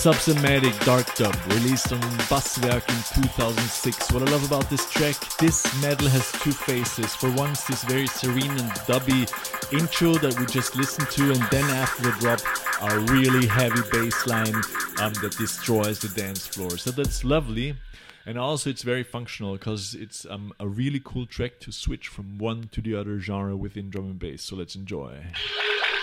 Subsomatic Dark Dub, released on Basswerk in 2006. What I love about this track, this metal has two phases. For one, it's this very serene and dubby intro that we just listened to, and then after the drop, a really heavy bass line that destroys the dance floor. So that's lovely. And also it's very functional because it's a really cool track to switch from one to the other genre within drum and bass. So let's enjoy.